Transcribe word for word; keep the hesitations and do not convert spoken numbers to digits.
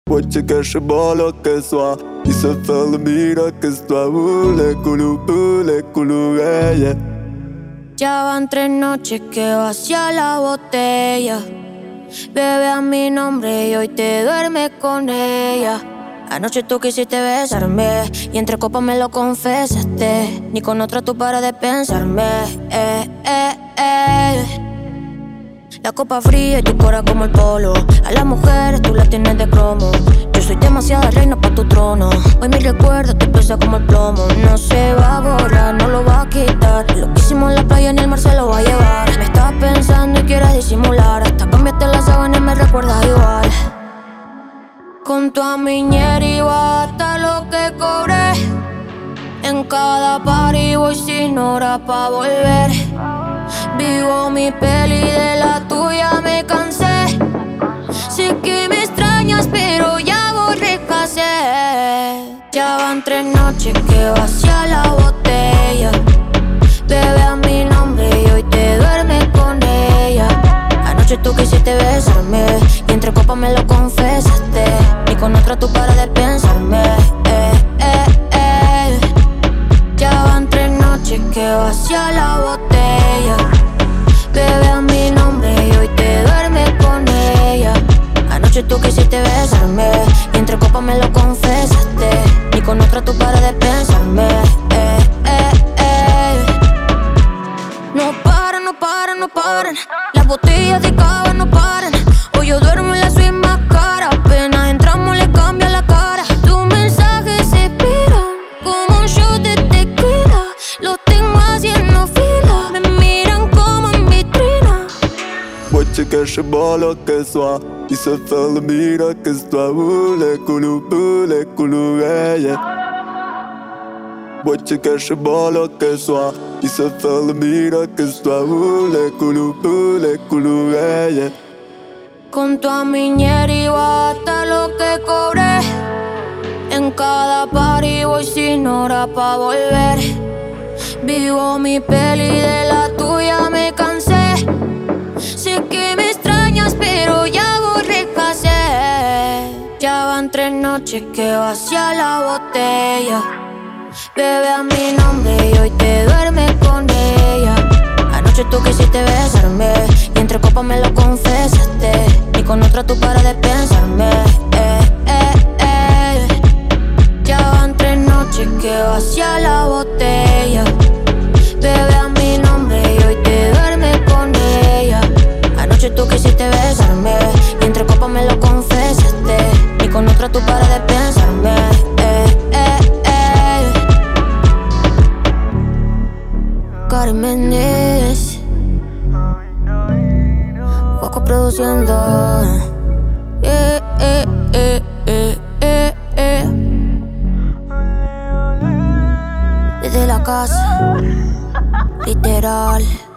Wesh que je bois lo que soit. Il se fait le mira que estoy bule, culu, bule, culu, yeah, yeah. Ya van tres noches que vacía la botella. Bebe a mi nombre y hoy te duermes con ella. Anoche tú quisiste besarme y entre copas me lo confesaste. Ni con otra tú para de pensarme, eh, eh, eh. La copa fría y tu cora como el polo. A las mujeres tú las tienes de cromo. Yo soy demasiada reina pa' tu trono. Hoy mi recuerdo te pesa como el plomo. No se va a borrar, no lo va a quitar. Lo que hicimos en la playa ni el mar se lo va a llevar. Me estás pensando y quieres disimular. Hasta cambiaste la sábana y me recuerdas igual. Con tu amiñera y bata lo que cobré. En cada party voy sin hora pa' volver. Vivo mi peli, de la tuya me cansé. Sé que me extrañas pero ya borré casé. Ya van tres noches que vacía la botella. Bebe a mi nombre y hoy te duermes con ella. Anoche tú quisiste besarme y entre copas me lo confesaste. Ni con otra tú para de pensarme, eh, eh, eh. Ya van tres noches que vacía la botella. Bebe a mi nombre y hoy te duermes con ella. Anoche tú quisiste besarme y entre copas me lo confesaste. Ni con otra tú para de pensarme, eh, eh, eh. No paran, no paran, no paran. Las botellas de cava no paran. Hoy yo duermo en la suite más cara. Apenas entramos le cambia la cara. Tus mensajes se esperan como un shot de tequila. Lo tengo haciendo fila. Me miran como en vitrina. Wesh que je bois lo que soit. Il se fait le mira que estoy bule, culu, bule, culu, yeah, yeah. Wesh que je bois lo que soit. Il se fait le mira que estoy bule, culu, bule, culu, yeah, yeah. Con tu amiñera y bata lo que cobré. En cada party voy sin hora pa' volver. Vivo mi peli, de la tuya me cansé. Sé que me extrañas pero ya borré casé. Ya van tres noches que vacía la botella. Bebe a mi nombre y hoy te duermes con ella. Anoche tú quisiste besarme y entre copas me lo confesaste. Ni con otra tú para de pensarme, eh, eh, eh. Ya van tres noches que vacía la botella. Bebe a mi nombre y hoy te duermes con ella. Anoche tú quisiste besarme y entre copas me lo confesaste. Ni con otra tú para de pensarme, eh, eh, eh. Karim Méndez, Waco produciendo, eh, eh, eh, eh, eh, eh. Desde la casa, literal.